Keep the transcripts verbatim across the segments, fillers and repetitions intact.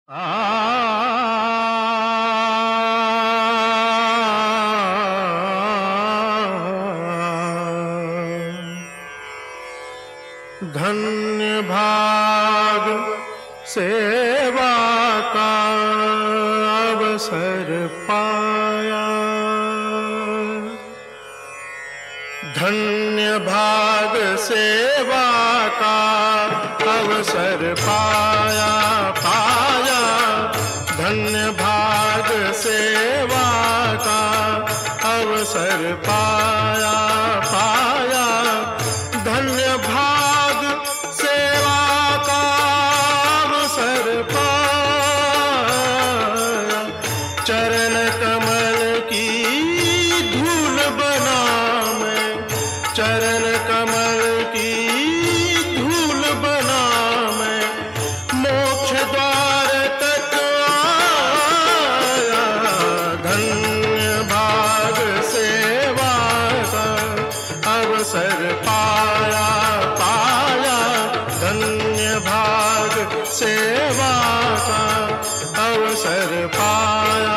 धन्य भाग सेवा का अवसर पाया, धन्य भाग सेवा का अवसर पाया पाया, धन्य भाग सेवा का अवसर पाया पाया, धन्य भाग सेवा का अवसर पाया, चरण कमल की धूल बना मैं, चरण कमल की धूल बना मैं, मोक्ष द्वार तक आया, धन्य भाग सेवा का अवसर पाया पाया, धन्य भाग सेवा का अवसर पाया।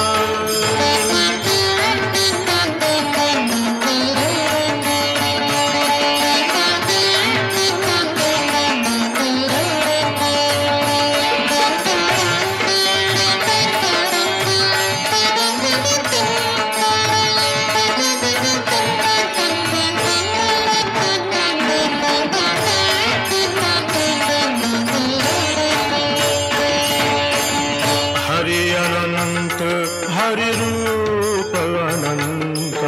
हरि रूप अनंता,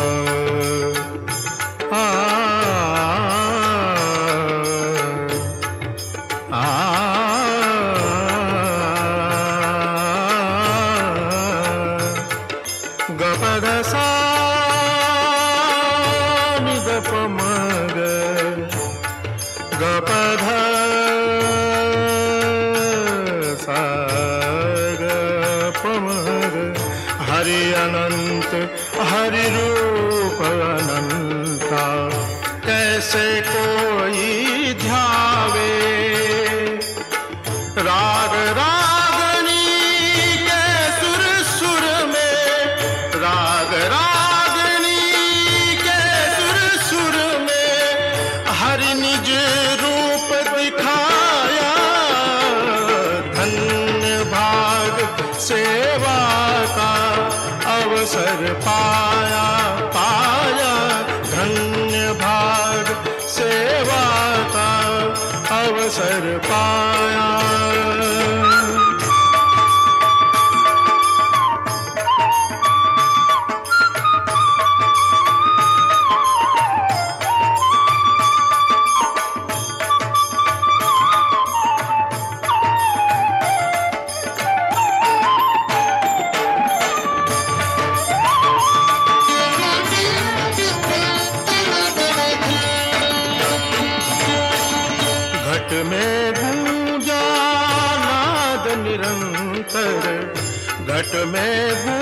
आ, आ, गपद सा निद पमग, गपध सा हरि अनंत हरि रूप अनंता, कैसे कोई ध्यावे राग रागनी के सुर सुर में, राग रागनी के सुर सुर में हरि निज रूप दिखाया, धन्य भाग सेवा का अवसर पाया पाया, धन्य भाग सेवा का अवसर पाया। घट में गूंजा नाद निरंतर, घट में